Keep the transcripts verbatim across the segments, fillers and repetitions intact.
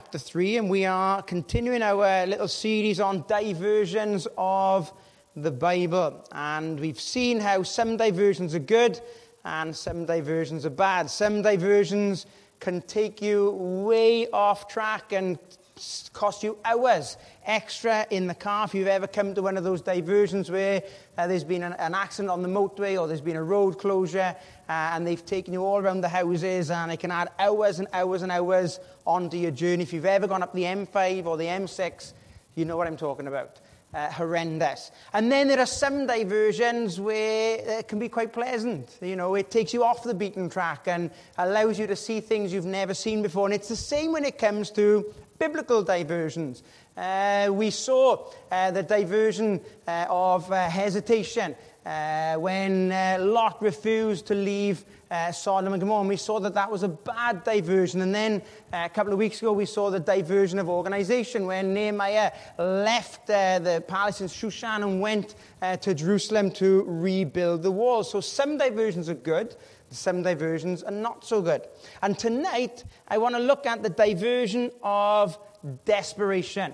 chapter three, and we are continuing our little series on diversions of the Bible. And we've seen how some diversions are good and some diversions are bad. Some diversions can take you way off track and cost you hours extra in the car. If you've ever come to one of those diversions where uh, there's been an, an accident on the motorway or there's been a road closure uh, and they've taken you all around the houses, and it can add hours and hours and hours onto your journey. If you've ever gone up the M five or the M six, you know what I'm talking about. Uh, horrendous. And then there are some diversions where it can be quite pleasant. You know, it takes you off the beaten track and allows you to see things you've never seen before. And it's the same when it comes to biblical diversions. Uh, we saw uh, the diversion uh, of uh, hesitation uh, when uh, Lot refused to leave uh, Sodom and Gomorrah. And we saw that that was a bad diversion. And then uh, a couple of weeks ago, we saw the diversion of organization when Nehemiah left uh, the palace in Shushan and went uh, to Jerusalem to rebuild the wall. So some diversions are good. Some diversions are not so good. And tonight, I want to look at the diversion of desperation.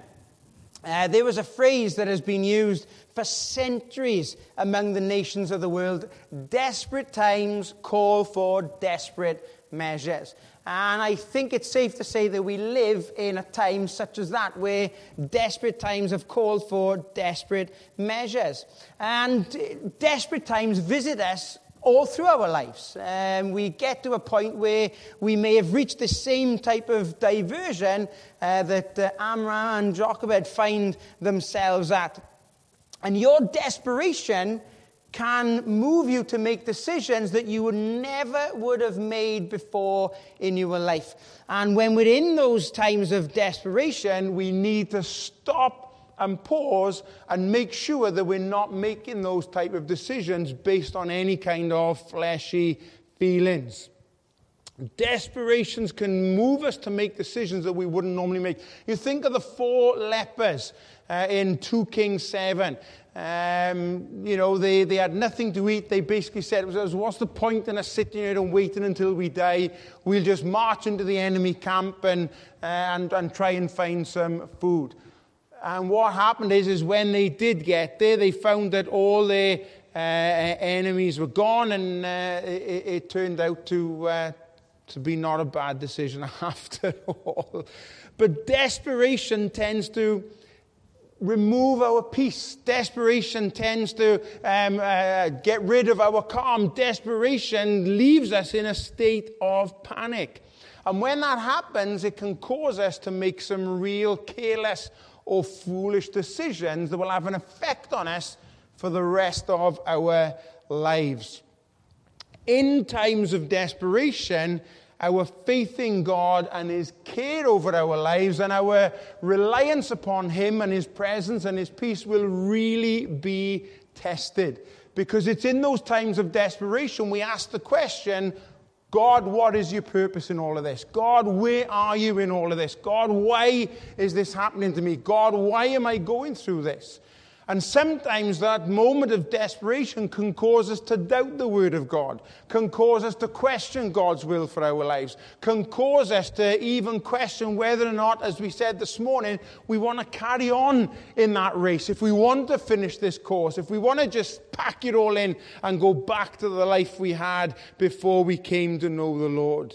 Uh, there was a phrase that has been used for centuries among the nations of the world. Desperate times call for desperate measures. And I think it's safe to say that we live in a time such as that, where desperate times have called for desperate measures. And desperate times visit us all through our lives. Um, we get to a point where we may have reached the same type of diversion uh, that uh, Amram and Jochebed find themselves at. And your desperation can move you to make decisions that you would never would have made before in your life. And when we're in those times of desperation, we need to stop and pause and make sure that we're not making those type of decisions based on any kind of fleshy feelings. Desperations can move us to make decisions that we wouldn't normally make. You think of the four lepers uh, in Second Kings seven. Um, you know, they, they had nothing to eat. They basically said, what's the point in us sitting here and waiting until we die? We'll just march into the enemy camp and, uh, and, and try and find some food. And what happened is, is when they did get there, they found that all their uh, enemies were gone, and uh, it, it turned out to uh, to be not a bad decision after all. But desperation tends to remove our peace. Desperation tends to um, uh, get rid of our calm. Desperation leaves us in a state of panic. And when that happens, it can cause us to make some real careless or foolish decisions that will have an effect on us for the rest of our lives. In times of desperation, our faith in God and His care over our lives and our reliance upon Him and His presence and His peace will really be tested. Because it's in those times of desperation we ask the question, God, what is your purpose in all of this? God, where are you in all of this? God, why is this happening to me? God, why am I going through this? And sometimes that moment of desperation can cause us to doubt the Word of God, can cause us to question God's will for our lives, can cause us to even question whether or not, as we said this morning, we want to carry on in that race. If we want to finish this course, if we want to just pack it all in and go back to the life we had before we came to know the Lord.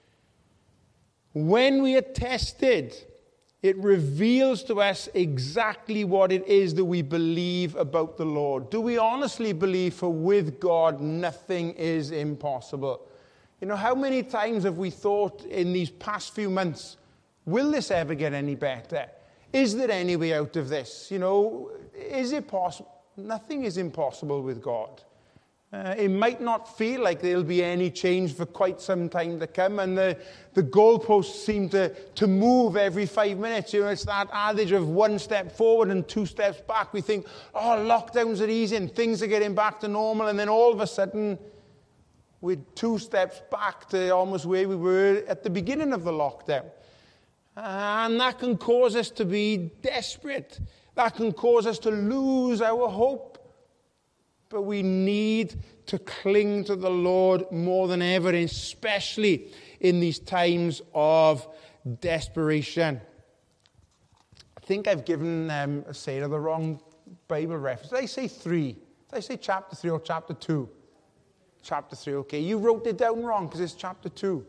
When we are tested, it reveals to us exactly what it is that we believe about the Lord. Do we honestly believe, for with God nothing is impossible? You know, how many times have we thought in these past few months, will this ever get any better? Is there any way out of this? You know, is it possible? Nothing is impossible with God. Uh, it might not feel like there'll be any change for quite some time to come, and the, the goalposts seem to, to move every five minutes. You know, it's that adage of one step forward and two steps back. We think, oh, lockdowns are easing, things are getting back to normal, and then all of a sudden, we're two steps back to almost where we were at the beginning of the lockdown. And that can cause us to be desperate. That can cause us to lose our hope. But we need to cling to the Lord more than ever, especially in these times of desperation. I think I've given um, Sarah the wrong Bible reference. Did I say three? Did I say chapter three or chapter two? Chapter three, okay. You wrote it down wrong because it's chapter two.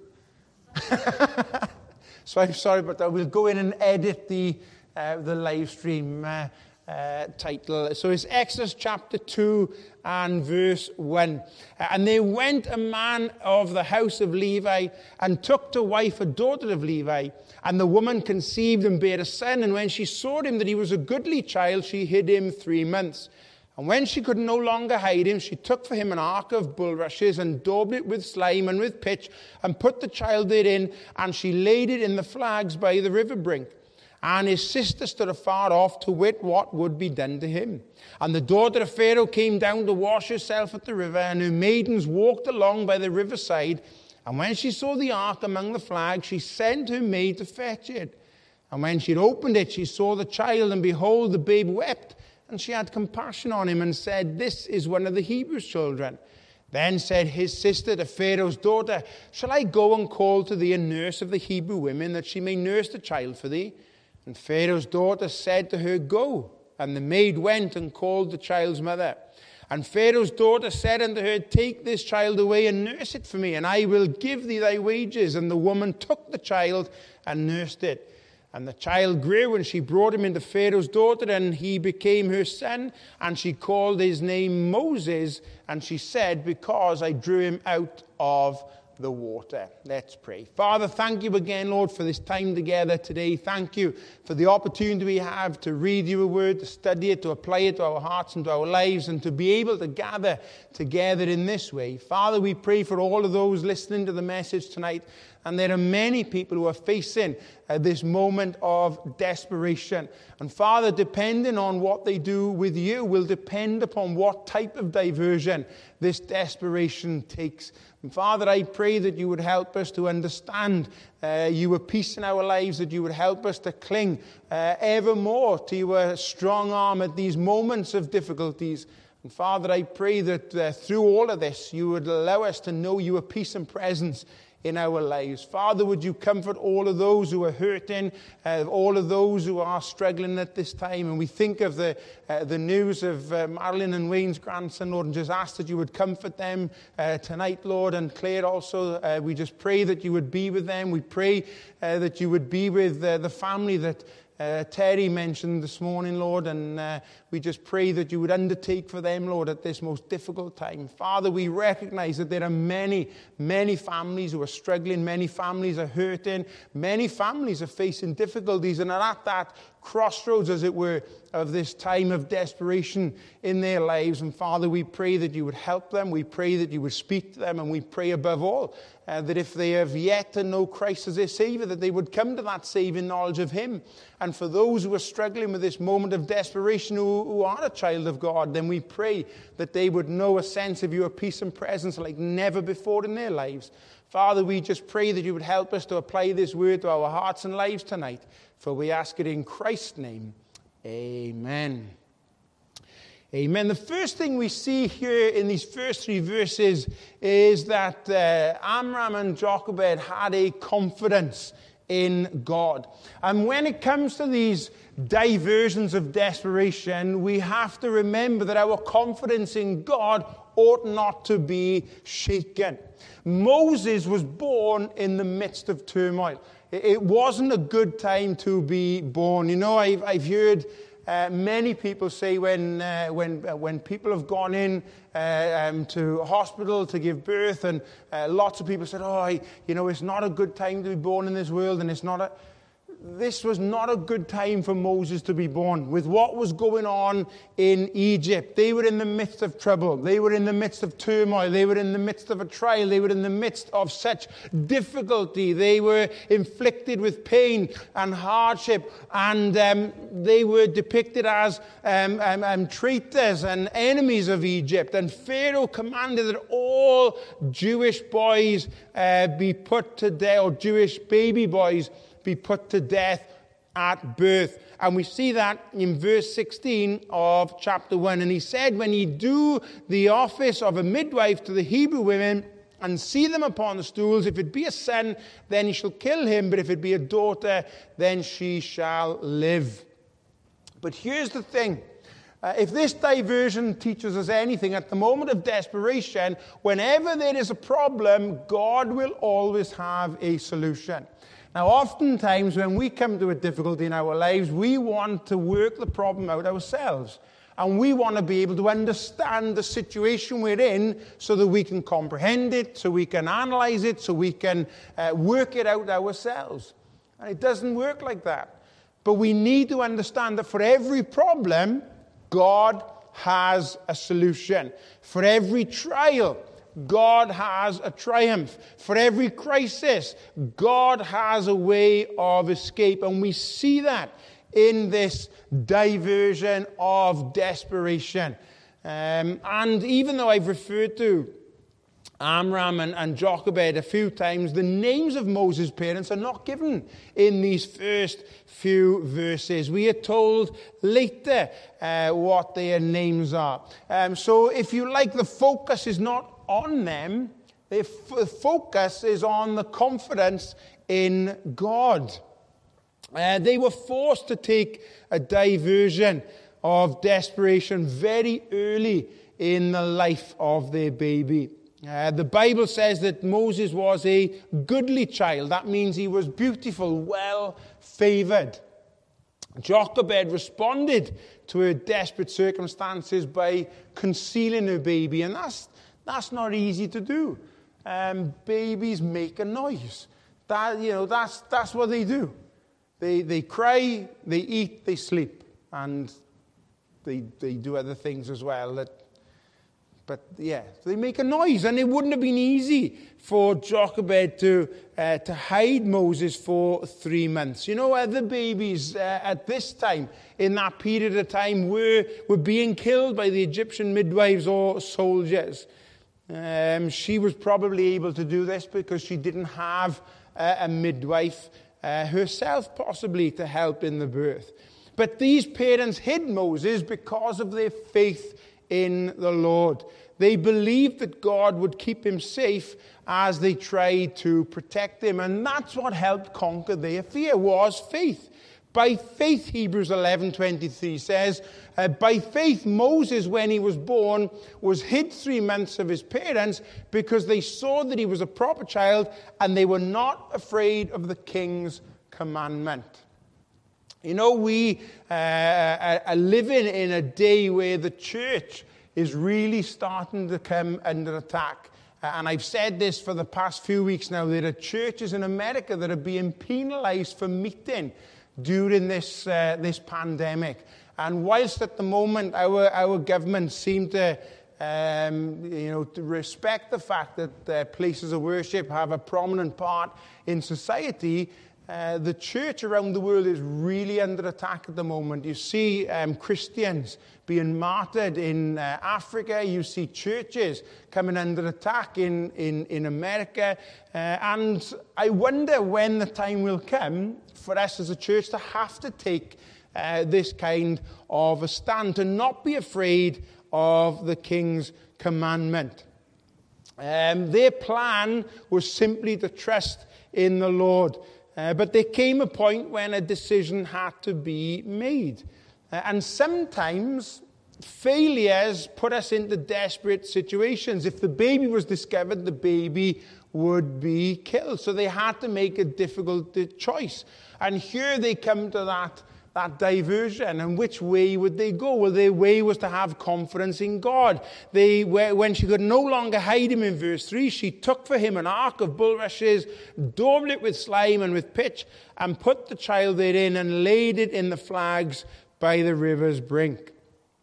So I'm sorry about that. We'll go in and edit the uh, the live stream uh, uh, title. So it's Exodus chapter two and verse one. And they went a man of the house of Levi and took to wife a daughter of Levi. And the woman conceived and bare a son. And when she saw him that he was a goodly child, she hid him three months. And when she could no longer hide him, she took for him an ark of bulrushes and daubed it with slime and with pitch and put the child therein, and she laid it in the flags by the river brink. And his sister stood afar off to wit what would be done to him. And the daughter of Pharaoh came down to wash herself at the river, and her maidens walked along by the riverside. And when she saw the ark among the flags, she sent her maid to fetch it. And when she had opened it, she saw the child, and behold, the babe wept. And she had compassion on him and said, "This is one of the Hebrews' children." Then said his sister to Pharaoh's daughter, "Shall I go and call to thee a nurse of the Hebrew women, that she may nurse the child for thee?" And Pharaoh's daughter said to her, "Go." And the maid went and called the child's mother. And Pharaoh's daughter said unto her, "Take this child away and nurse it for me, and I will give thee thy wages." And the woman took the child and nursed it. And the child grew, and she brought him into Pharaoh's daughter, and he became her son. And she called his name Moses, and she said, "Because I drew him out of the water." Let's pray. Father, thank you again, Lord, for this time together today. Thank you for the opportunity we have to read your word, to study it, to apply it to our hearts and to our lives, and to be able to gather together in this way. Father, we pray for all of those listening to the message tonight. And there are many people who are facing uh, this moment of desperation. And Father, depending on what they do with you will depend upon what type of diversion this desperation takes. And Father, I pray that you would help us to understand uh, your peace in our lives, that you would help us to cling uh, ever more to your strong arm at these moments of difficulties. And Father, I pray that uh, through all of this, you would allow us to know your peace and presence in our lives. Father, would you comfort all of those who are hurting, uh, all of those who are struggling at this time. And we think of the uh, the news of uh, Marilyn and Wayne's grandson, Lord, and just ask that you would comfort them uh, tonight, Lord. And Claire also, uh, we just pray that you would be with them. We pray uh, that you would be with uh, the family that Uh, Terry mentioned this morning, Lord, and uh, we just pray that you would undertake for them, Lord, at this most difficult time. Father, we recognize that there are many, many families who are struggling, many families are hurting, many families are facing difficulties, and are at that crossroads, as it were, of this time of desperation in their lives. And Father, we pray that you would help them, we pray that you would speak to them, and we pray above all uh, that if they have yet to know Christ as their Savior, that they would come to that saving knowledge of him. And for those who are struggling with this moment of desperation, who, who are a child of God, then we pray that they would know a sense of your peace and presence like never before in their lives. Father, we just pray that you would help us to apply this word to our hearts and lives tonight. For we ask it in Christ's name. Amen. Amen. The first thing we see here in these first three verses is that uh, Amram and Jochebed had a confidence in God. And when it comes to these diversions of desperation, we have to remember that our confidence in God ought not to be shaken. Moses was born in the midst of turmoil. It wasn't a good time to be born. You know, I've, I've heard uh, many people say when uh, when uh, when people have gone in uh, um, to hospital to give birth, and uh, lots of people said, "Oh, I, you know, it's not a good time to be born in this world," and it's not a. This was not a good time for Moses to be born. With what was going on in Egypt, they were in the midst of trouble. They were in the midst of turmoil. They were in the midst of a trial. They were in the midst of such difficulty. They were inflicted with pain and hardship, and um, they were depicted as um, um, um, traitors and enemies of Egypt. And Pharaoh commanded that all Jewish boys uh, be put to death, or Jewish baby boys be put to death at birth. And we see that in verse sixteen of chapter one. And he said, "When ye do the office of a midwife to the Hebrew women, and see them upon the stools. If it be a son, then he shall kill him, but if it be a daughter, then she shall live. But here's the thing. Uh, if this diversion teaches us anything, at the moment of desperation, whenever there is a problem, God will always have a solution. Now, oftentimes when we come to a difficulty in our lives, we want to work the problem out ourselves. And we want to be able to understand the situation we're in so that we can comprehend it, so we can analyze it, so we can uh, work it out ourselves. And it doesn't work like that. But we need to understand that for every problem, God has a solution. For every trial, God has a triumph. For every crisis, God has a way of escape. And we see that in this diversion of desperation. Um, and even though I've referred to Amram and, and Jochebed a few times, the names of Moses' parents are not given in these first few verses. We are told later uh, what their names are. Um, so if you like, the focus is not on them. The f- focus is on the confidence in God. Uh, they were forced to take a diversion of desperation very early in the life of their baby. Uh, the Bible says that Moses was a goodly child. That means he was beautiful, well-favored. Jochebed responded to her desperate circumstances by concealing her baby, and that's that's not easy to do. Um, babies make a noise. That you know, that's that's what they do. They they cry, they eat, they sleep, and they they do other things as well. That, but yeah, they make a noise, and it wouldn't have been easy for Jochebed to uh, to hide Moses for three months. You know, other babies uh, at this time, in that period of time, were were being killed by the Egyptian midwives or soldiers. Um, she was probably able to do this because she didn't have uh, a midwife Uh, herself possibly to help in the birth. But these parents hid Moses because of their faith in the Lord. They believed that God would keep him safe as they tried to protect him. And that's what helped conquer their fear, was faith. By faith, Hebrews eleven twenty-three says, uh, by faith Moses, when he was born, was hid three months of his parents because they saw that he was a proper child and they were not afraid of the king's commandment. You know, we uh, are living in a day where the church is really starting to come under attack. Uh, and I've said this for the past few weeks now. There are churches in America that are being penalized for meeting during this uh, this pandemic. And whilst at the moment our our government seem to um, you know to respect the fact that uh, places of worship have a prominent part in society, uh, the church around the world is really under attack at the moment. You see um, Christians being martyred in uh, Africa. You see churches coming under attack in, in, in America. Uh, and I wonder when the time will come for us as a church to have to take uh, this kind of a stand, to not be afraid of the king's commandment. Um, their plan was simply to trust in the Lord. Uh, but there came a point when a decision had to be made. Uh, and sometimes failures put us into desperate situations. If the baby was discovered, the baby would be killed. So they had to make a difficult choice. And here they come to that, that diversion. And which way would they go? Well, their way was to have confidence in God. They, when she could no longer hide him in verse three, she took for him an ark of bulrushes, daubed it with slime and with pitch, and put the child therein and laid it in the flags by the river's brink.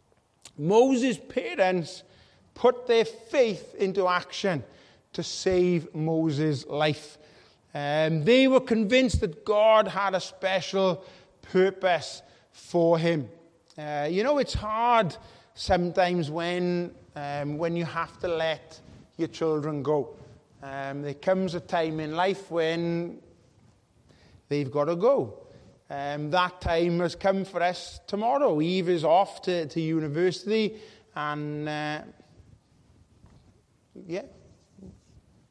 Moses' parents put their faith into action to save Moses' life. Um, they were convinced that God had a special purpose for him. Uh, you know, it's hard sometimes when um, when you have to let your children go. Um, there comes a time in life when they've got to go. Um, that time has come for us tomorrow. Eve is off to, to university, and uh, yeah,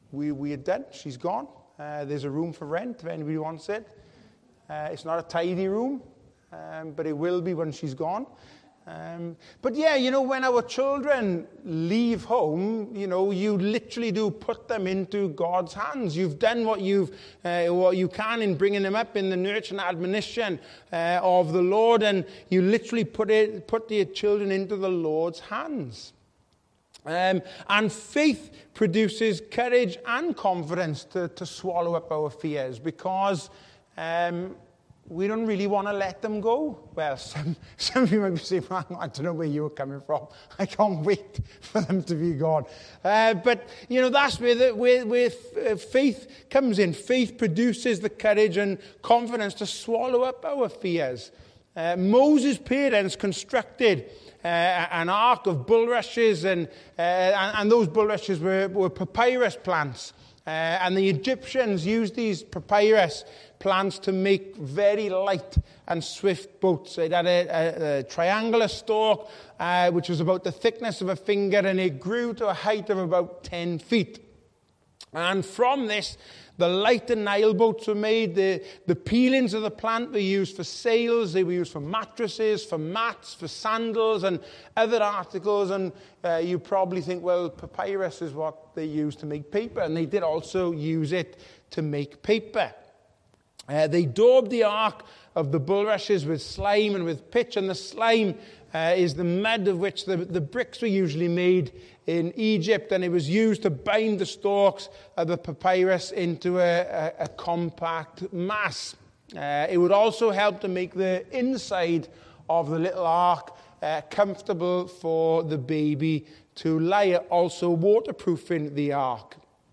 we, we are done. She's gone. Uh, there's a room for rent if anybody wants it. Uh, it's not a tidy room, um, but it will be when she's gone. Um, but yeah, you know, when our children leave home, you know, you literally do put them into God's hands. You've done what you've, uh, what you can in bringing them up in the nurture and admonition uh, of the Lord, and you literally put it, put your children into the Lord's hands. Um, and faith produces courage and confidence to, to swallow up our fears, because um, we don't really want to let them go. Well, some, some of you might be saying, well, I don't know where you were coming from. I can't wait for them to be gone. Uh, but, you know, that's where, the, where, where faith comes in. Faith produces the courage and confidence to swallow up our fears. Uh, Moses' parents constructed uh, an ark of bulrushes, and, uh, and, and those bulrushes were, were papyrus plants. Uh, and the Egyptians used these papyrus plants to make very light and swift boats. It had a, a, a triangular stalk, uh, which was about the thickness of a finger, and it grew to a height of about ten feet. And from this, the lighter Nile boats were made. The, the peelings of the plant were used for sails. They were used for mattresses, for mats, for sandals, and other articles. And uh, you probably think, well, papyrus is what they used to make paper. And they did also use it to make paper. Uh, they daubed the ark of the bulrushes with slime and with pitch, and the slime uh, is the mud of which the, the bricks were usually made in Egypt, and it was used to bind the stalks of the papyrus into a, a, a compact mass. Uh, it would also help to make the inside of the little ark uh, comfortable for the baby to lie, also waterproofing the ark.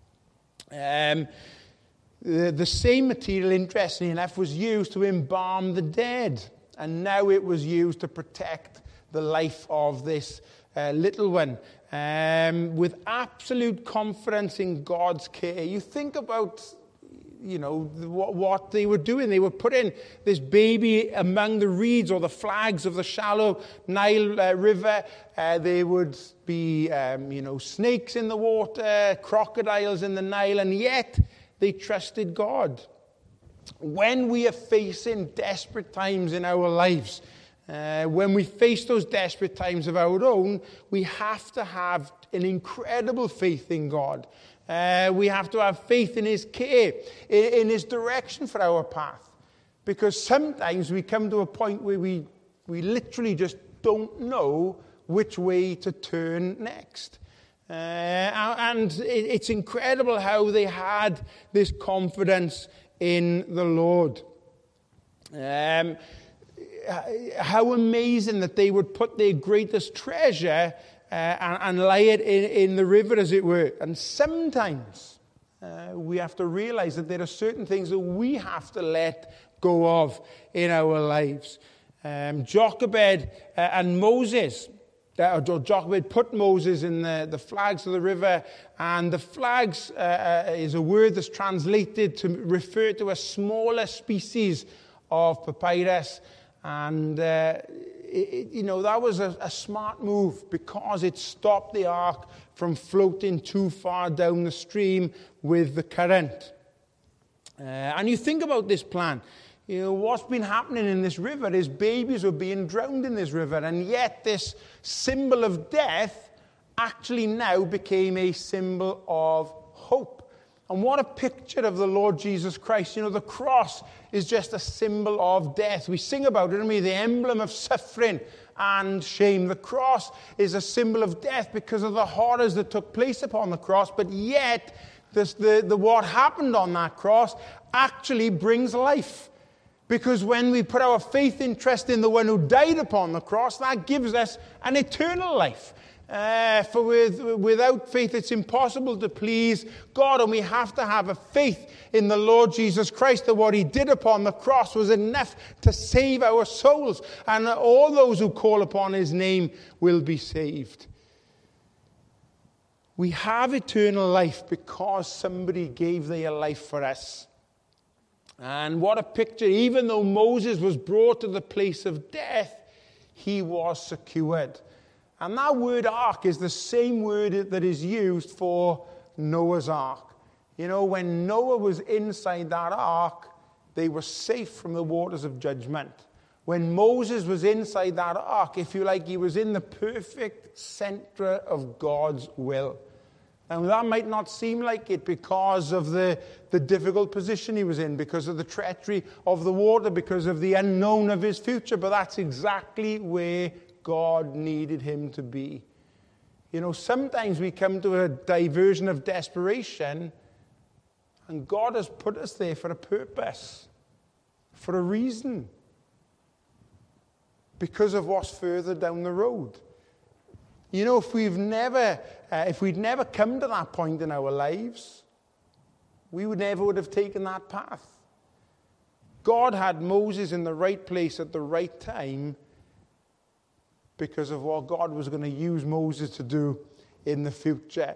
Um, The, the same material, interestingly enough, was used to embalm the dead. And now it was used to protect the life of this uh, little one. Um, with absolute confidence in God's care. You think about, you know, what, what they were doing. They were putting this baby among the reeds or the flags of the shallow Nile uh, River. Uh, there would be, um, you know, snakes in the water, crocodiles in the Nile, and yet they trusted God. When we are facing desperate times in our lives, uh, when we face those desperate times of our own, we have to have an incredible faith in God. Uh, we have to have faith in His care, in, in His direction for our path. Because sometimes we come to a point where we, we literally just don't know which way to turn next. Uh, and it's incredible how they had this confidence in the Lord. Um, how amazing that they would put their greatest treasure uh, and, and lay it in, in the river, as it were. And sometimes uh, we have to realize that there are certain things that we have to let go of in our lives. Um, Jochebed uh, and Moses. Uh, Jochebed put Moses in the, the flags of the river, and the flags uh, uh, is a word that's translated to refer to a smaller species of papyrus. And, uh, it, you know, that was a, a smart move because it stopped the ark from floating too far down the stream with the current. Uh, and you think about this plan. You know, what's been happening in this river is babies were being drowned in this river, and yet this symbol of death actually now became a symbol of hope. And what a picture of the Lord Jesus Christ. You know, the cross is just a symbol of death. We sing about it, don't we? The emblem of suffering and shame. The cross is a symbol of death because of the horrors that took place upon the cross, but yet this, the, the what happened on that cross actually brings life. Because when we put our faith and trust in the one who died upon the cross, that gives us an eternal life. Uh, for with, without faith, it's impossible to please God. And we have to have a faith in the Lord Jesus Christ, that what He did upon the cross was enough to save our souls. And all those who call upon His name will be saved. We have eternal life because somebody gave their life for us. And what a picture. Even though Moses was brought to the place of death, he was secured. And that word ark is the same word that is used for Noah's ark. You know, when Noah was inside that ark, they were safe from the waters of judgment. When Moses was inside that ark, if you like, he was in the perfect center of God's will. And that might not seem like it because of the, the difficult position he was in, because of the treachery of the water, because of the unknown of his future, but that's exactly where God needed him to be. You know, sometimes we come to a diversion of desperation, and God has put us there for a purpose, for a reason, because of what's further down the road. You know, if we've never, uh, if we'd never come to that point in our lives, we would never would have taken that path. God had Moses in the right place at the right time because of what God was going to use Moses to do in the future.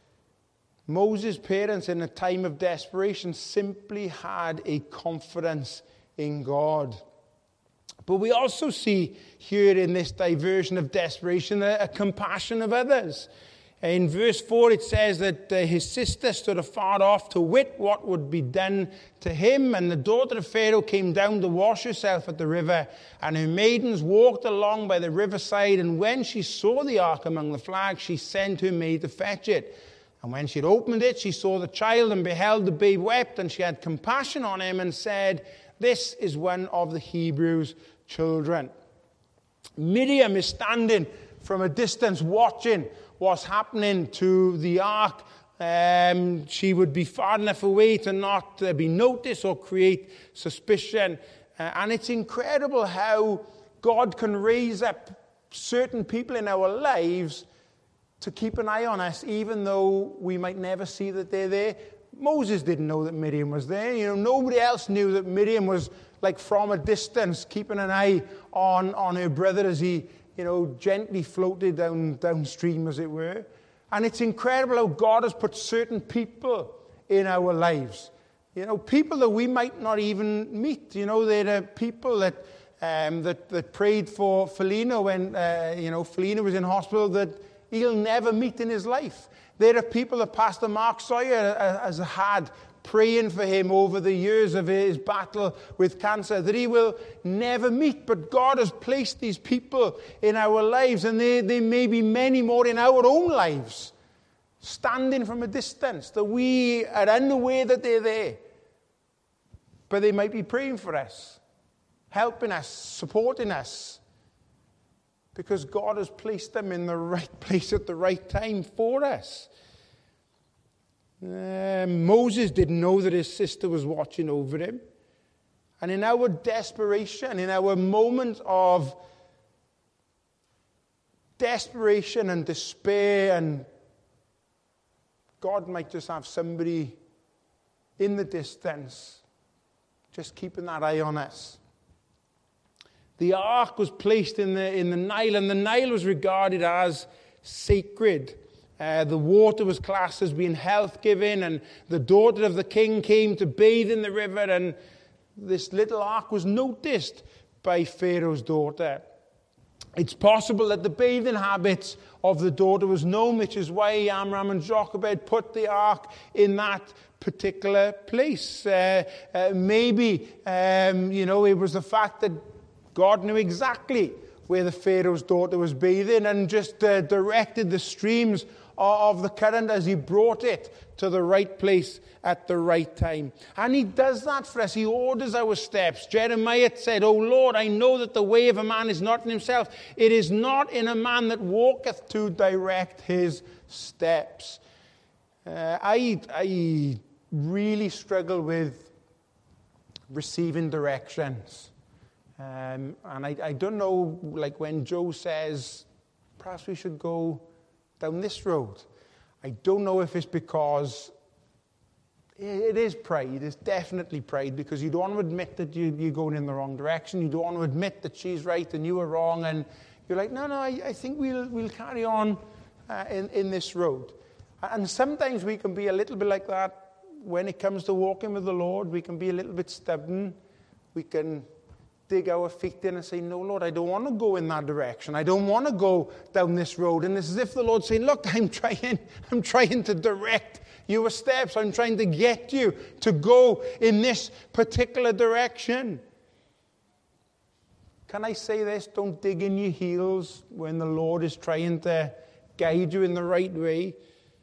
Moses' parents in a time of desperation simply had a confidence in God. But we also see here in this diversion of desperation a, a compassion of others. In verse four it says that uh, his sister stood afar off to wit what would be done to him. And the daughter of Pharaoh came down to wash herself at the river. And her maidens walked along by the riverside. And when she saw the ark among the flags, she sent her maid to fetch it. And when she had opened it, she saw the child and beheld the babe wept. And she had compassion on him and said, "This is one of the Hebrews' children." Miriam is standing from a distance watching what's happening to the ark. Um, she would be far enough away to not uh, be noticed or create suspicion. Uh, and it's incredible how God can raise up certain people in our lives to keep an eye on us, even though we might never see that they're there. Moses didn't know that Miriam was there. You know, nobody else knew that Miriam was like from a distance, keeping an eye on, on her brother as he, you know, gently floated down downstream, as it were. And it's incredible how God has put certain people in our lives. You know, people that we might not even meet. You know, they're the people that um, that, that prayed for Felina when, uh, you know, Felina was in hospital that he'll never meet in his life. There are people that Pastor Mark Sawyer has had praying for him over the years of his battle with cancer that he will never meet. But God has placed these people in our lives, and there, there may be many more in our own lives, standing from a distance, that we are unaware that they're there. But they might be praying for us, helping us, supporting us, because God has placed them in the right place at the right time for us. Uh, Moses didn't know that his sister was watching over him. And in our desperation, in our moment of desperation and despair, and God might just have somebody in the distance just keeping that eye on us. The ark was placed in the, in the Nile, and the Nile was regarded as sacred. Uh, the water was classed as being health-giving, and the daughter of the king came to bathe in the river, and this little ark was noticed by Pharaoh's daughter. It's possible that the bathing habits of the daughter was known, which is why Amram and Jochebed put the ark in that particular place. Uh, uh, maybe, um, you know, it was the fact that God knew exactly where the Pharaoh's daughter was bathing and just uh, directed the streams of the current as he brought it to the right place at the right time. And he does that for us. He orders our steps. Jeremiah said, "O Lord, I know that the way of a man is not in himself. It is not in a man that walketh to direct his steps." Uh, I, I really struggle with receiving directions. Um, and I, I don't know, like when Joe says, perhaps we should go down this road. I don't know if it's because it is pride. It's definitely pride, because you don't want to admit that you, you're going in the wrong direction. You don't want to admit that she's right and you are wrong. And you're like, no, no, I, I think we'll we'll carry on uh, in, in this road. And sometimes we can be a little bit like that when it comes to walking with the Lord. We can be a little bit stubborn. We can dig our feet in and say, "No, Lord, I don't want to go in that direction. I don't want to go down this road." And it's as if the Lord's saying, "Look, I'm trying, I'm trying to direct your steps. I'm trying to get you to go in this particular direction. Can I say this? Don't dig in your heels when the Lord is trying to guide you in the right way.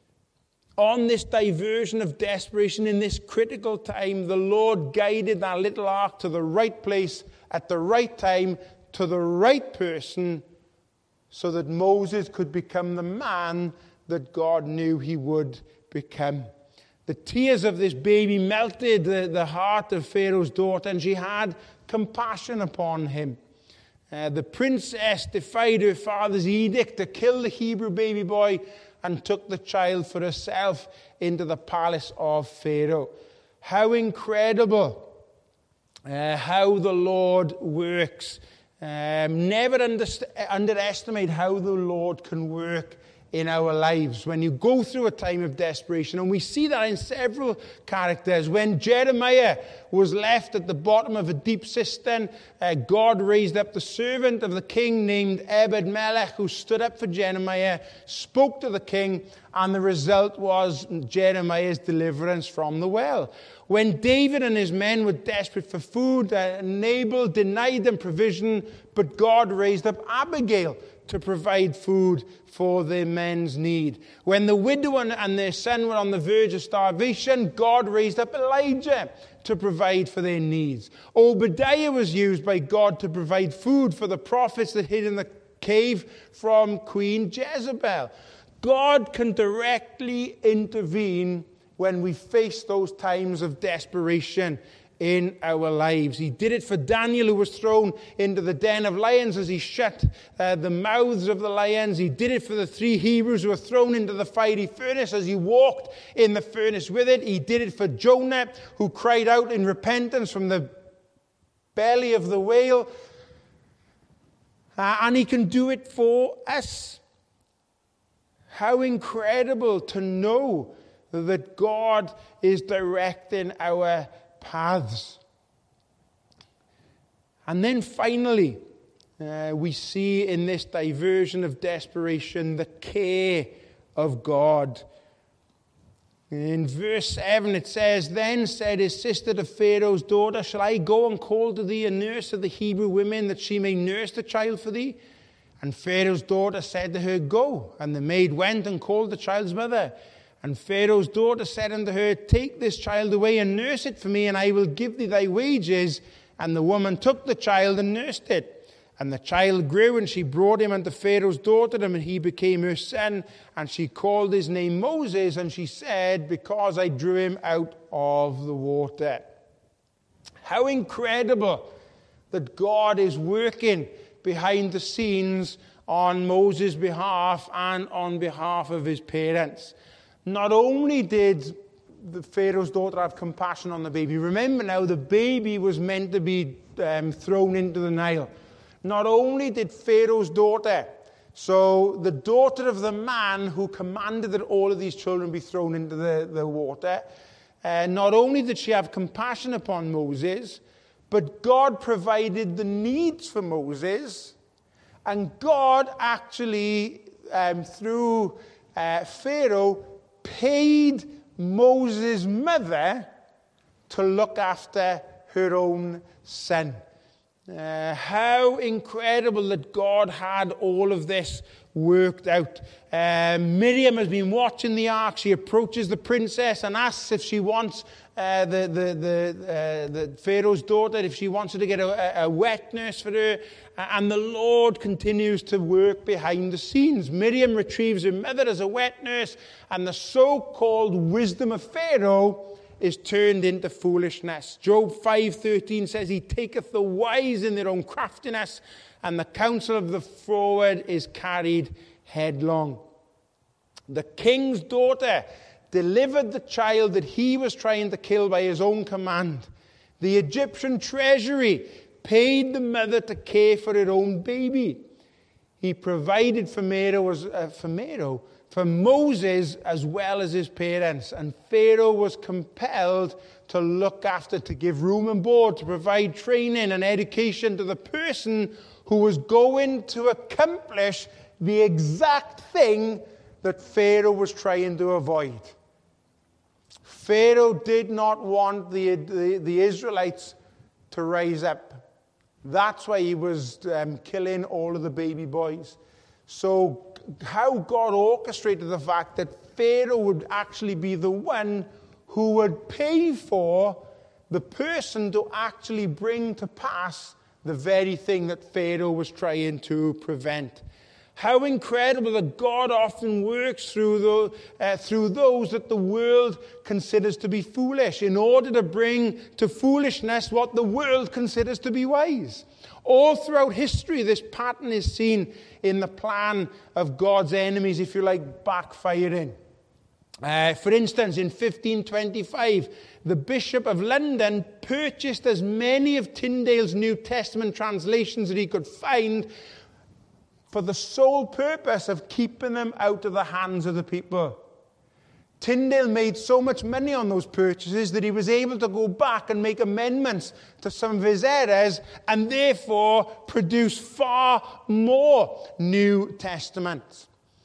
On this diversion of desperation, in this critical time, the Lord guided that little ark to the right place at the right time, to the right person, so that Moses could become the man that God knew he would become. The tears of this baby melted the, the heart of Pharaoh's daughter, and she had compassion upon him. Uh, the princess defied her father's edict to kill the Hebrew baby boy and took the child for herself into the palace of Pharaoh. How incredible uh, how the Lord works. Um, never underst- underestimate how the Lord can work in our lives when you go through a time of desperation. And we see that in several characters. When Jeremiah was left at the bottom of a deep cistern, uh, God raised up the servant of the king named Ebed-Melech, who stood up for Jeremiah, spoke to the king, and the result was Jeremiah's deliverance from the well. When David and his men were desperate for food, uh, Nabal denied them provision, but God raised up Abigail to provide food for their men's need. When the widow and their son were on the verge of starvation, God raised up Elijah to provide for their needs. Obadiah was used by God to provide food for the prophets that hid in the cave from Queen Jezebel. God can directly intervene when we face those times of desperation in our lives. He did it for Daniel, who was thrown into the den of lions as he shut uh, the mouths of the lions. He did it for the three Hebrews who were thrown into the fiery furnace as he walked in the furnace with it. He did it for Jonah, who cried out in repentance from the belly of the whale. Uh, and he can do it for us. How incredible to know that God is directing our paths. And then finally, uh, we see in this diversion of desperation the care of God. In verse seven it says, "Then said his sister to Pharaoh's daughter, Shall I go and call to thee a nurse of the Hebrew women, that she may nurse the child for thee? And Pharaoh's daughter said to her, Go. And the maid went and called the child's mother. And Pharaoh's daughter said unto her, Take this child away and nurse it for me, and I will give thee thy wages. And the woman took the child and nursed it. And the child grew, and she brought him unto Pharaoh's daughter, and he became her son. And she called his name Moses, and she said, Because I drew him out of the water." How incredible that God is working behind the scenes on Moses' behalf and on behalf of his parents. Not only did the Pharaoh's daughter have compassion on the baby. Remember now, the baby was meant to be um, thrown into the Nile. Not only did Pharaoh's daughter, so the daughter of the man who commanded that all of these children be thrown into the, the water, uh, not only did she have compassion upon Moses, but God provided the needs for Moses, and God actually, um, through uh, Pharaoh, paid Moses' mother to look after her own son. Uh, how incredible that God had all of this worked out. Uh, Miriam has been watching the ark. She approaches the princess and asks if she wants uh, the, the, the, uh, the Pharaoh's daughter, if she wants her to get a, a wet nurse for her. And the Lord continues to work behind the scenes. Miriam retrieves her mother as a wet nurse, and the so-called wisdom of Pharaoh is turned into foolishness. Job five thirteen says, He taketh the wise in their own craftiness, and the counsel of the froward is carried headlong. The king's daughter delivered the child that he was trying to kill by his own command. The Egyptian treasury paid the mother to care for her own baby. He provided for Pharaoh, uh, for Pharaoh, for Moses as well as his parents. And Pharaoh was compelled to look after, to give room and board, to provide training and education to the person who was going to accomplish the exact thing that Pharaoh was trying to avoid. Pharaoh did not want the, the, the Israelites to rise up. That's why he was um, killing all of the baby boys. So how God orchestrated the fact that Pharaoh would actually be the one who would pay for the person to actually bring to pass the very thing that Pharaoh was trying to prevent. How incredible that God often works through, the, uh, through those that the world considers to be foolish in order to bring to foolishness what the world considers to be wise. All throughout history, this pattern is seen in the plan of God's enemies, if you like, backfiring. Uh, for instance, in fifteen twenty-five, the Bishop of London purchased as many of Tyndale's New Testament translations that he could find for the sole purpose of keeping them out of the hands of the people. Tyndale made so much money on those purchases that he was able to go back and make amendments to some of his errors and therefore produce far more New Testaments.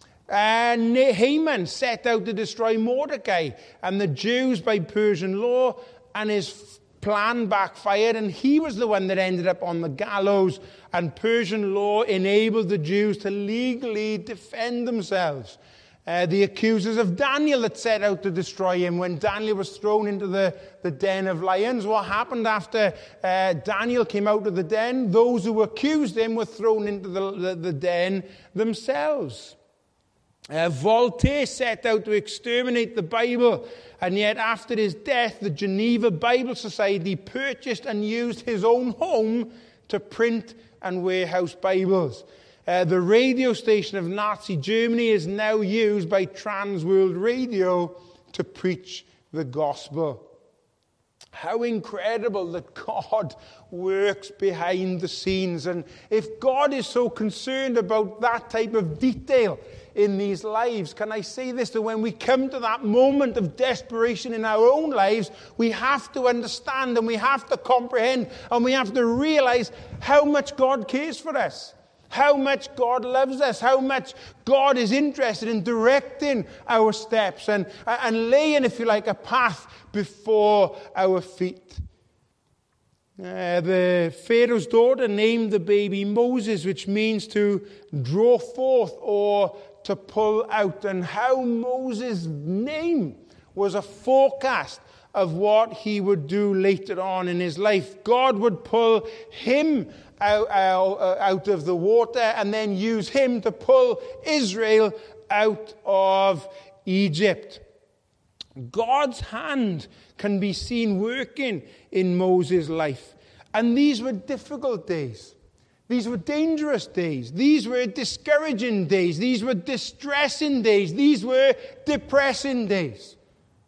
And Haman set out to destroy Mordecai and the Jews by Persian law, and his plan backfired, and he was the one that ended up on the gallows, and Persian law enabled the Jews to legally defend themselves. Uh, the accusers of Daniel that set out to destroy him when Daniel was thrown into the, the den of lions. What happened after uh, Daniel came out of the den? Those who accused him were thrown into the, the, the den themselves. Uh, Voltaire set out to exterminate the Bible, and yet after his death, the Geneva Bible Society purchased and used his own home to print and warehouse Bibles. Uh, the radio station of Nazi Germany is now used by Trans World Radio to preach the gospel. How incredible that God works behind the scenes. And if God is so concerned about that type of detail in these lives, can I say this, that when we come to that moment of desperation in our own lives, we have to understand and we have to comprehend and we have to realize how much God cares for us. How much God loves us, how much God is interested in directing our steps and, and laying, if you like, a path before our feet. Uh, the Pharaoh's daughter named the baby Moses, which means to draw forth or to pull out. And how Moses' name was a forecast of what he would do later on in his life. God would pull him Out, out, out of the water and then use him to pull Israel out of Egypt. God's hand can be seen working in Moses' life. And these were difficult days. These were dangerous days. These were discouraging days. These were distressing days. These were depressing days.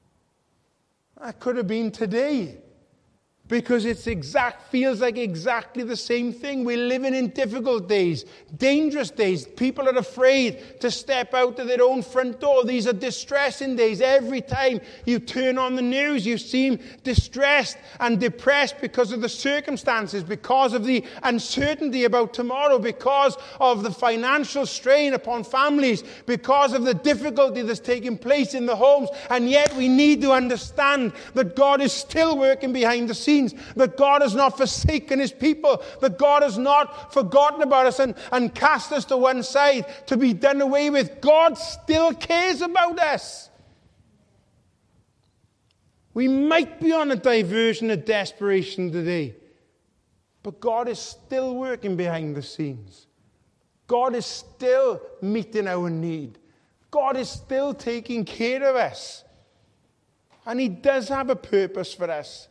That could have been today. Because it's exact, feels like exactly the same thing. We're living in difficult days, dangerous days. People are afraid to step out of their own front door. These are distressing days. Every time you turn on the news, you seem distressed and depressed because of the circumstances, because of the uncertainty about tomorrow, because of the financial strain upon families, because of the difficulty that's taking place in the homes. And yet we need to understand that God is still working behind the scenes. That God has not forsaken his people, that God has not forgotten about us and, and cast us to one side to be done away with. God still cares about us. We might be on a diversion of desperation today, but God is still working behind the scenes. God is still meeting our need. God is still taking care of us. And he does have a purpose for us.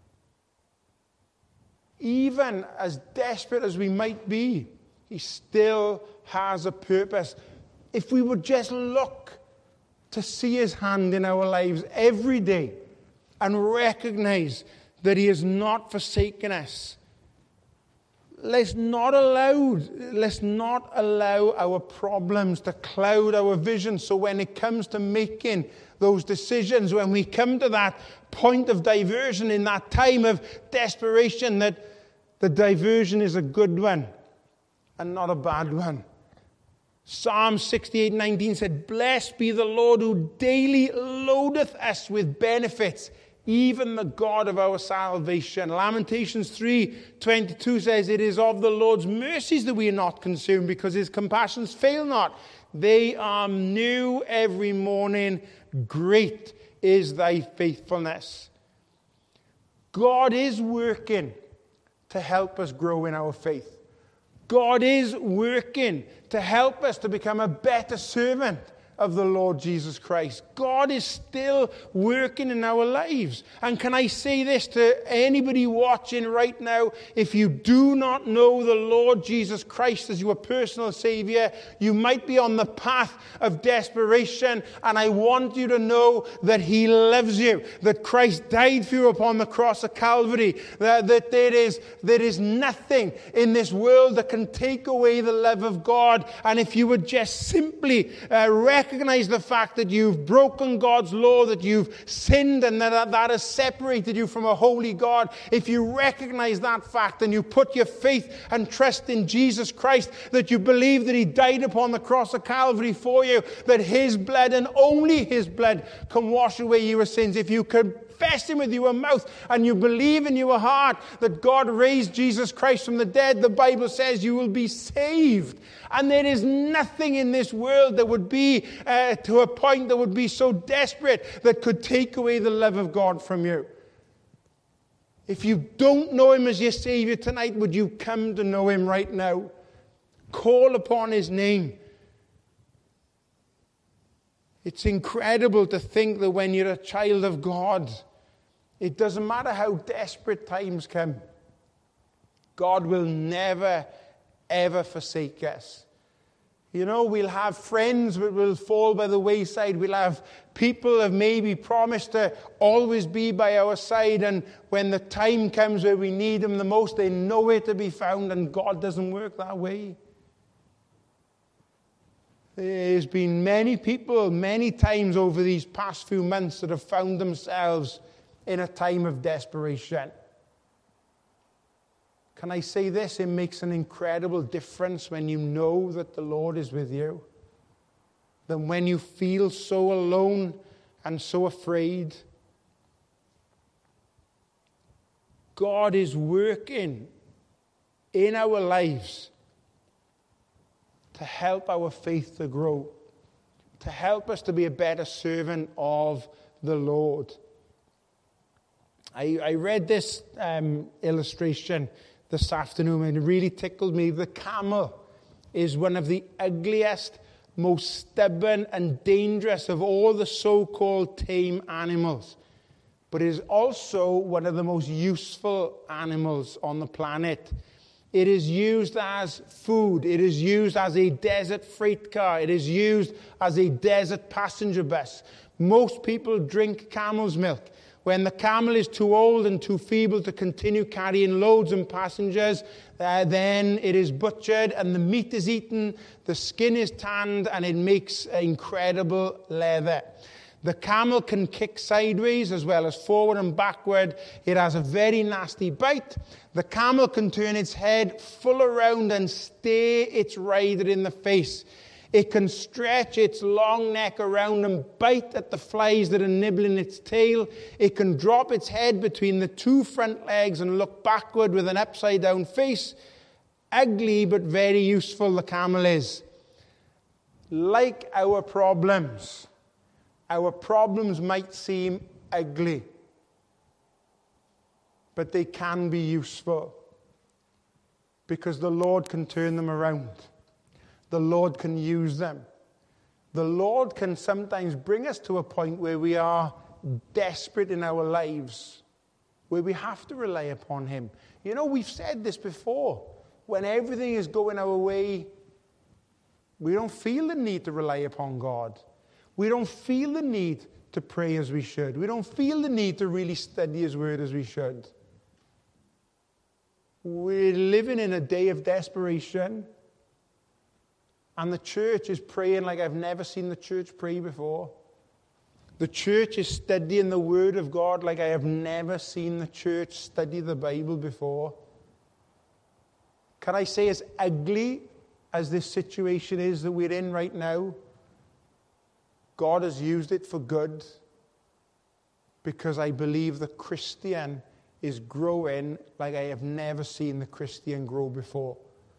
Even as desperate as we might be, he still has a purpose. If we would just look to see his hand in our lives every day and recognize that he has not forsaken us. Let's not allow, let's not allow our problems to cloud our vision. So when it comes to making those decisions, when we come to that point of diversion in that time of desperation, that the diversion is a good one and not a bad one. Psalm sixty-eight nineteen said, "Blessed be the Lord who daily loadeth us with benefits, even the God of our salvation." Lamentations three twenty-two says, "It is of the Lord's mercies that we are not consumed, because his compassions fail not. They are new every morning. Great is thy faithfulness." God is working to help us grow in our faith. God is working to help us to become a better servant of the Lord Jesus Christ. God is still working in our lives. And can I say this to anybody watching right now? If you do not know the Lord Jesus Christ as your personal Savior, you might be on the path of desperation. And I want you to know that he loves you, that Christ died for you upon the cross of Calvary, that, that there is, there is nothing in this world that can take away the love of God. And if you would just simply uh, recognize Recognize the fact that you've broken God's law, that you've sinned, and that that has separated you from a holy God. If you recognize that fact and you put your faith and trust in Jesus Christ, that you believe that he died upon the cross of Calvary for you, that his blood and only his blood can wash away your sins. If you confess him with your mouth and you believe in your heart that God raised Jesus Christ from the dead, the Bible says you will be saved. And there is nothing in this world that would be uh, to a point that would be so desperate that could take away the love of God from you. If you don't know him as your Savior tonight, would you come to know him right now? Call upon his name. It's incredible to think that when you're a child of God, it doesn't matter how desperate times come, God will never, ever forsake us. You know, we'll have friends that will fall by the wayside. We'll have people that maybe promised to always be by our side. And when the time comes where we need them the most, they're nowhere to be found. And God doesn't work that way. There's been many people, many times over these past few months that have found themselves in a time of desperation. Can I say this? It makes an incredible difference when you know that the Lord is with you, than when you feel so alone and so afraid. God is working in our lives to help our faith to grow, to help us to be a better servant of the Lord. I, I read this um, illustration this afternoon, and it really tickled me. The camel is one of the ugliest, most stubborn and dangerous of all the so-called tame animals, but it is also one of the most useful animals on the planet. It is used as food. It is used as a desert freight car. It is used as a desert passenger bus. Most people drink camel's milk. When the camel is too old and too feeble to continue carrying loads and passengers, uh, then it is butchered and the meat is eaten, the skin is tanned, and it makes incredible leather. The camel can kick sideways as well as forward and backward. It has a very nasty bite. The camel can turn its head full around and stare its rider in the face. It can stretch its long neck around and bite at the flies that are nibbling its tail. It can drop its head between the two front legs and look backward with an upside-down face. Ugly but very useful the camel is. Like our problems, our problems might seem ugly, but they can be useful because the Lord can turn them around. The Lord can use them. The Lord can sometimes bring us to a point where we are desperate in our lives, where we have to rely upon him. You know, we've said this before. When everything is going our way, we don't feel the need to rely upon God. We don't feel the need to pray as we should. We don't feel the need to really study his word as we should. We're living in a day of desperation. And the church is praying like I've never seen the church pray before. The church is studying the Word of God like I have never seen the church study the Bible before. Can I say, as ugly as this situation is that we're in right now, God has used it for good, because I believe the Christian is growing like I have never seen the Christian grow before.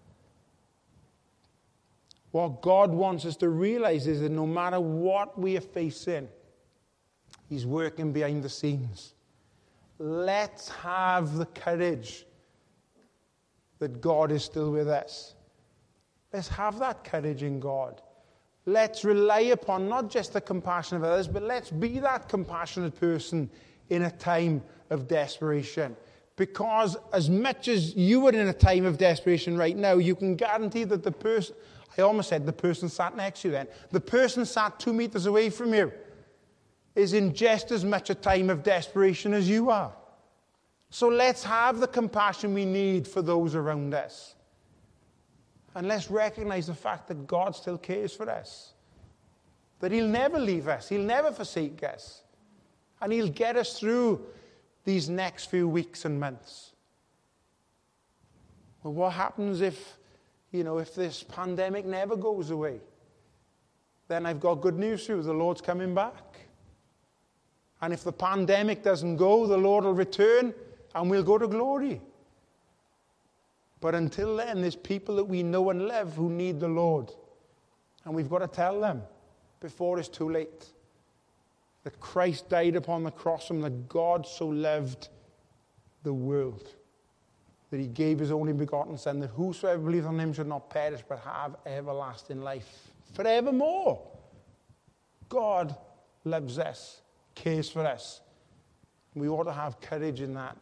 What God wants us to realize is that no matter what we are facing, He's working behind the scenes. Let's have the courage that God is still with us. Let's have that courage in God. Let's rely upon not just the compassion of others, but let's be that compassionate person in a time of desperation. Because as much as you are in a time of desperation right now, you can guarantee that the person, I almost said the person sat next to you then, the person sat two meters away from you is in just as much a time of desperation as you are. So let's have the compassion we need for those around us. And let's recognize the fact that God still cares for us. That He'll never leave us. He'll never forsake us. And He'll get us through these next few weeks and months. Well, what happens if, you know, if this pandemic never goes away? Then I've got good news for you. The Lord's coming back. And if the pandemic doesn't go, the Lord will return and we'll go to glory. But until then, there's people that we know and love who need the Lord. And we've got to tell them before it's too late that Christ died upon the cross and that God so loved the world that He gave His only begotten Son, that whosoever believes on Him should not perish but have everlasting life forevermore. God loves us, cares for us. We ought to have courage in that.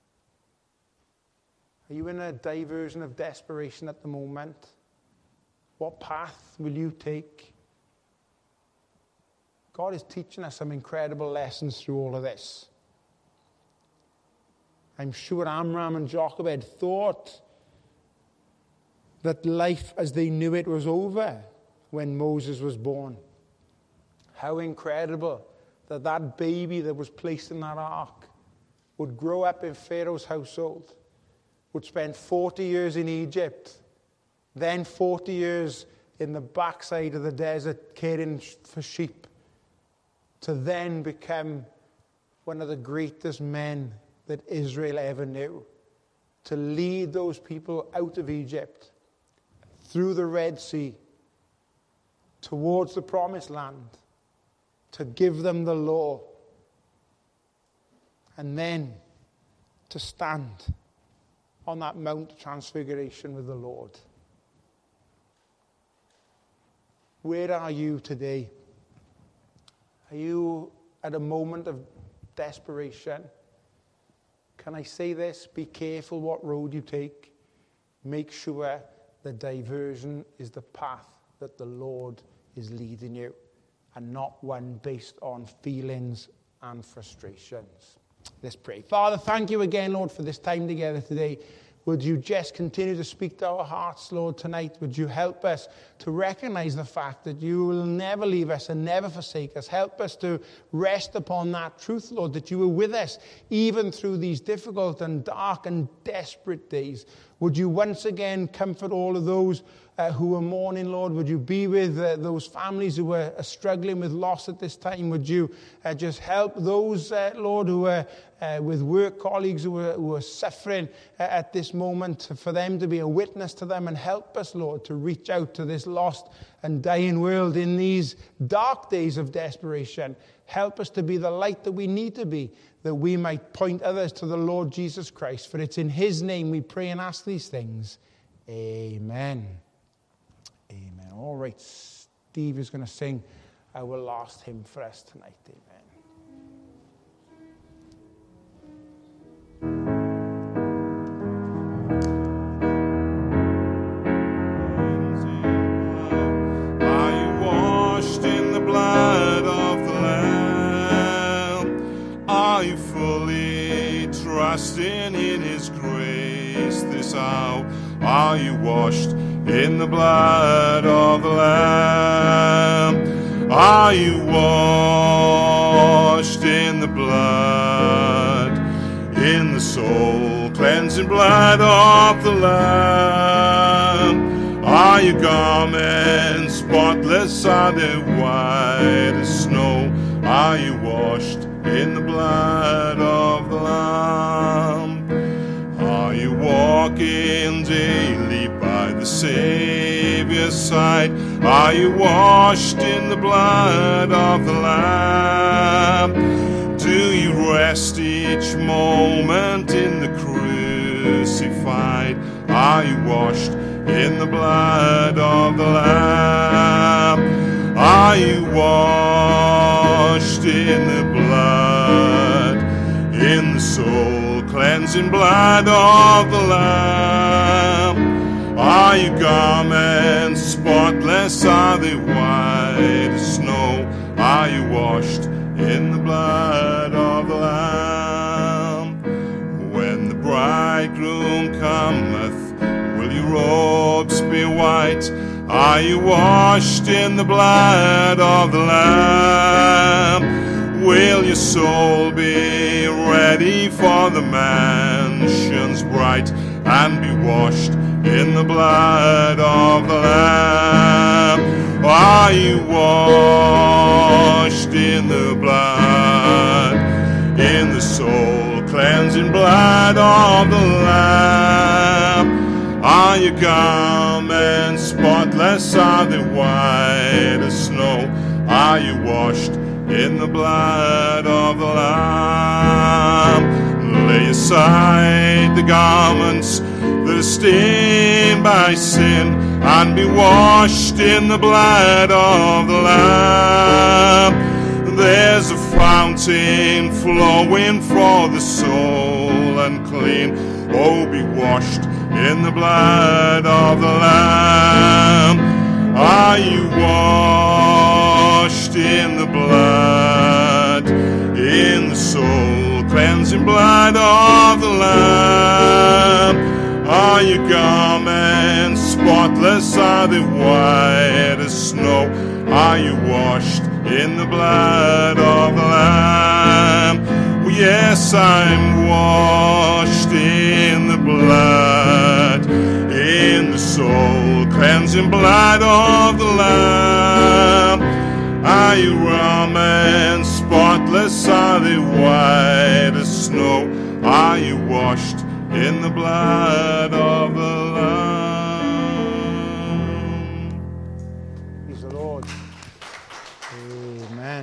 Are you in a diversion of desperation at the moment? What path will you take? God is teaching us some incredible lessons through all of this. I'm sure Amram and Jochebed thought that life as they knew it was over when Moses was born. How incredible that that baby that was placed in that ark would grow up in Pharaoh's household, would spend forty years in Egypt, then forty years in the backside of the desert caring for sheep, to then become one of the greatest men that Israel ever knew, to lead those people out of Egypt, through the Red Sea, towards the Promised Land, to give them the law, and then to stand on that Mount of Transfiguration with the Lord. Where are you today? Are you at a moment of desperation? Can I say this? Be careful what road you take. Make sure the diversion is the path that the Lord is leading you, and not one based on feelings and frustrations. Let's pray. Father, thank you again, Lord, for this time together today. Would you just continue to speak to our hearts, Lord, tonight? Would you help us to recognize the fact that you will never leave us and never forsake us? Help us to rest upon that truth, Lord, that you are with us even through these difficult and dark and desperate days. Would you once again comfort all of those uh, who are mourning, Lord? Would you be with uh, those families who are, are struggling with loss at this time? Would you uh, just help those, uh, Lord, who are uh, with work colleagues who are, who are suffering uh, at this moment, for them to be a witness to them, and help us, Lord, to reach out to this lost and dying world in these dark days of desperation. Help us to be the light that we need to be, that we might point others to the Lord Jesus Christ. For it's in His name we pray and ask these things. Amen. Amen. All right, Steve is going to sing our last hymn for us tonight. Amen. Trusting in His grace this hour, are you washed in the blood of the Lamb? Are you washed in the blood, in the soul cleansing blood of the Lamb? Are Are your garments spotless? Are they white as snow? Are you washed in the blood of the Lamb? Are you walking daily by the Savior's side? Are you washed in the blood of the Lamb? Do you rest each moment in the crucified? Are you washed in the blood of the Lamb? Are you washed in the blood, in the soul cleansing blood of the Lamb? Are your garments spotless? Are they white as snow? Are you washed in the blood of the Lamb? When the bridegroom cometh, will your robes be white? Are you washed in the blood of the Lamb? Will your soul be ready for the mansions bright, and be washed in the blood of the Lamb? Are you washed in the blood, in the soul cleansing blood of the Lamb? Are your garments spotless? Are they white as snow? Are you washed in the blood of the Lamb? Lay aside the garments that are stained by sin, and be washed in the blood of the Lamb. There's a fountain flowing for the soul unclean. Oh, be washed in the blood of the Lamb. Are you washed in the blood, in the soul cleansing blood of the Lamb? Are your garments spotless? Are they white as snow? Are you washed in the blood of the Lamb? Oh, yes, I'm washed in the blood, in the soul cleansing blood of the Lamb. Are your garments spotless? Are they white as snow? Are you washed in the blood of the Lamb? Praise the Lord. Amen.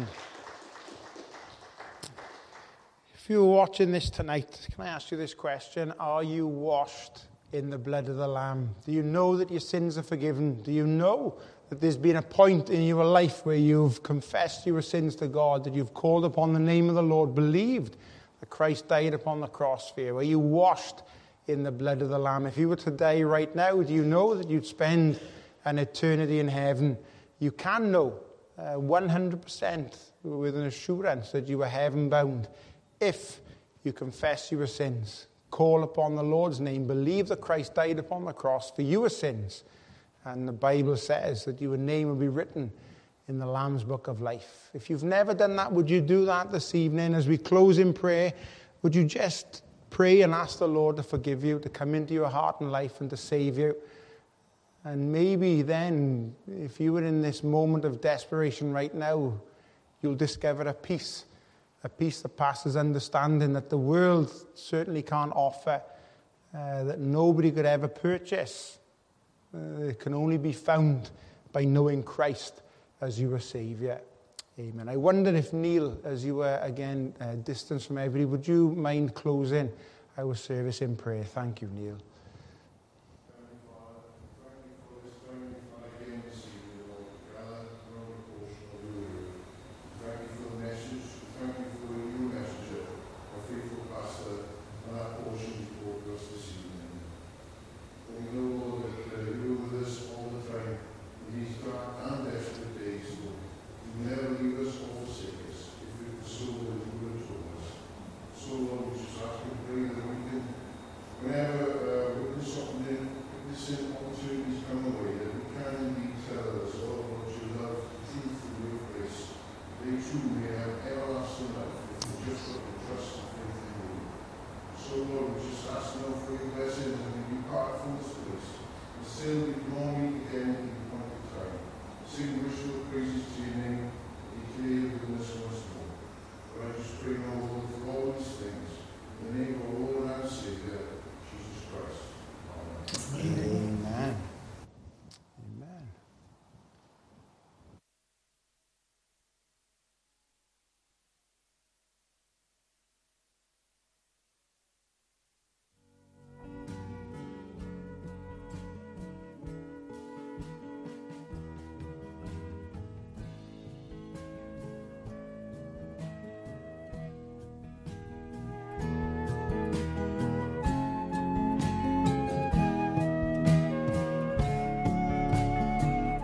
If you're watching this tonight, can I ask you this question? Are you washed in the blood of the Lamb? Do you know that your sins are forgiven? Do you know that there's been a point in your life where you've confessed your sins to God, that you've called upon the name of the Lord, believed that Christ died upon the cross for you? Are you washed in the blood of the Lamb? If you were to die right now, do you know that you'd spend an eternity in heaven? You can know uh, one hundred percent with an assurance that you are heaven bound if you confess your sins, call upon the Lord's name, believe that Christ died upon the cross for your sins, and the Bible says that your name will be written in the Lamb's Book of Life. If you've never done that, would you do that this evening? As we close in prayer, would you just pray and ask the Lord to forgive you, to come into your heart and life and to save you? And maybe then, if you were in this moment of desperation right now, you'll discover a peace, a peace that passes understanding, that the world certainly can't offer, uh, that nobody could ever purchase. Uh, it can only be found by knowing Christ as your Saviour. Amen. I wonder if Neil, as you were again uh, distant from everybody, would you mind closing our service in prayer? Thank you, Neil.